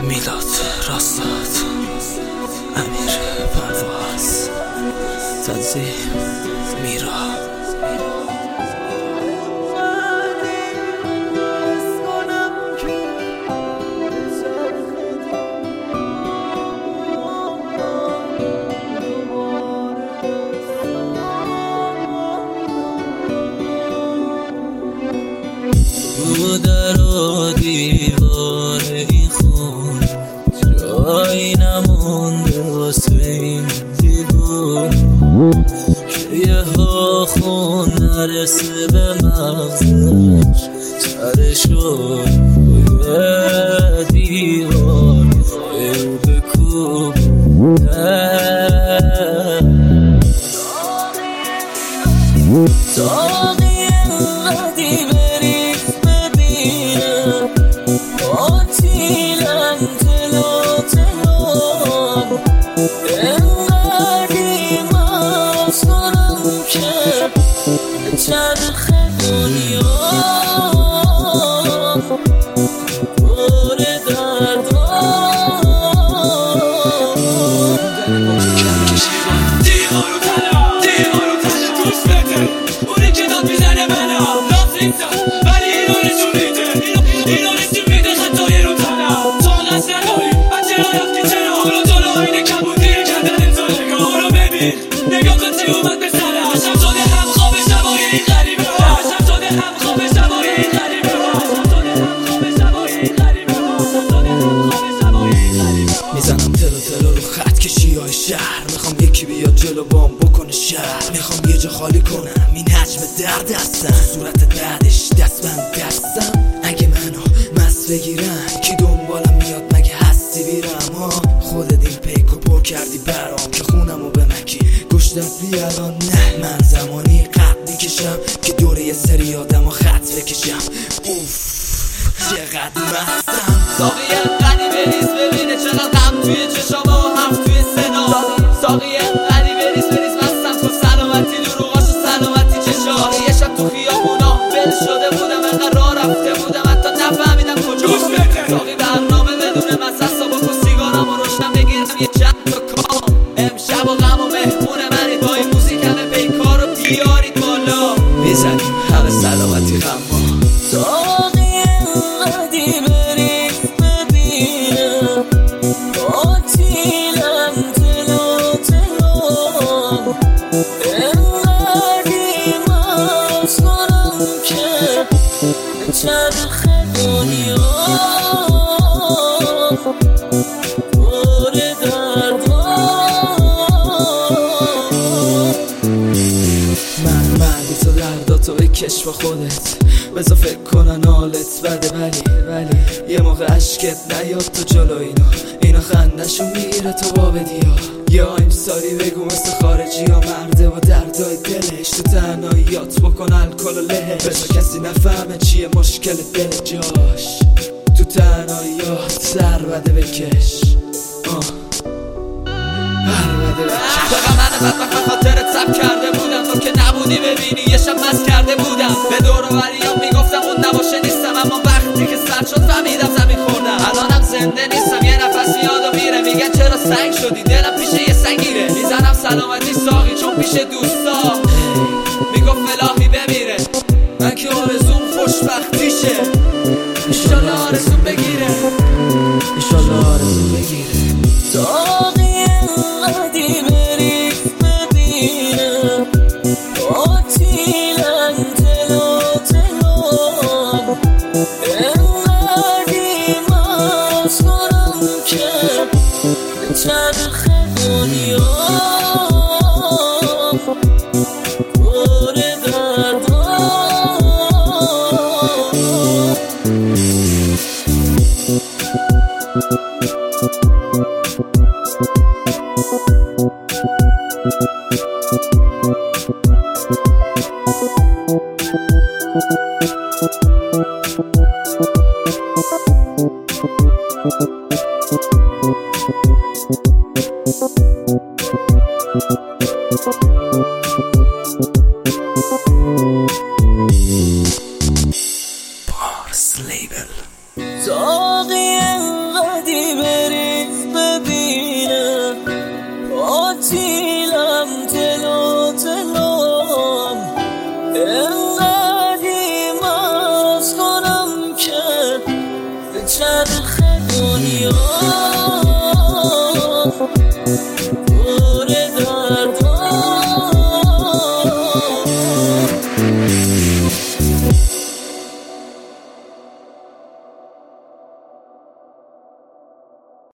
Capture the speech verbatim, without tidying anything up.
میلاد راستاد امیر پرواز تنظیم میرا رو در و دیوار این خون جایی نمونده واسه این دیوون که یه ها خون نرسه به مغزش سرشو روی دیوار رو بکوبونه داغی انقدی بری ببینم آتیلم تلو تلو انقدی ماز کنم که چرخ دنیا پر دردها دیوارو تلا دیوارو تلا دوست بده اونی که داد میزنه منو لاف نیستم ولی اینو نشون میده اینو نشون میده خطای رو تلا تو قصد نداری بچه را رفتی چرا حالا جلو اینه کبودی کردن تو نگاه رو ببین نگاه کن چی اومد به سرم شب شده هم خواب شبای این غریبه ها شب شده هم خواب شبای این غریبه ها شب شده هم خواب شبای این غریبه ها شب شده هم خواب شبای این غریبه ها میزنم تلو تلو رو خط کشی های شهر میخوام یکی بیاد جلو بام بکنه شهر میخوام یه جا خالی کنم این حجم درد هستم صورت بعدش دست بند دستم اگه منو مست بگیرن کی دنبالم میاد مگه هستی بیرم ها خودت این پیکو پر کردی برام که خونمو به مکی گشتت بیاران نه من زمانی قد میکشم که دور یه سری آدم و خط بکشم اوف چقدر مستم ساقی انقدی بریز ببینه چقدر غم توی چشامه و حرف توی صدا ساقی انقدی بریز بریز مستم تو سلامتی دروغاش و سلامتی چشا یه شب تو خیابونا بل شده بودم انقدر راه رفته بودم حتی نفهمیدم کجاست ساقی برنامه بدون مصصا بکن سیگارم و روشن بگیرم یه چند تا کام امشب و غم و مهمون منی با این موزیک همه پیکار رو بیارید بالا میزنیم همه سلامتی خما ساقی انقدی بریز ببینم آتیلم تلو تلو انقدی ماز کنم که چرخ دنیا پر دردها من مردی تو درداتو بکش با خودت بذار فکر کنن حالت بده ولی ولی یه موقع عشقت نیاد تو جلو اینا اینا خندشون میره تو با بدیا یا امسالی بگو مثل خارجی ها مرده با دردای دلش تو تنهاییات بکن الکل و له بذار کسی نفهمه چیه مشکل دل جاش تو تنهاییات سر بده بکش آه بر بده بکش فقط من بدبخت به خاطرت سب کرده بودم تو که نبودی ببینی یه شب مست کرده بودم به دور و بریام میگفتم اون نباشه نیستم اما وقتی که سر شد فهمیدم زمین خوردم الانم زنده نیستم یه نفس یادو میره میگن چرا سنگ شدی دلم پیش یه سنگیره میزنم سلامتی ساقی چون پیش دوستا میگفت الهی بمیره من که آرزوم خوشبختیشه انشالله آرزوم بگیره انشالله آرزوم بگیره ساقی انقدی بریز ببینم آتیلم تلو تلو انقدی ماز کنم که چرخ دنیا پر دردها بارس لیبل ساقی انقدی به چرخ دنیا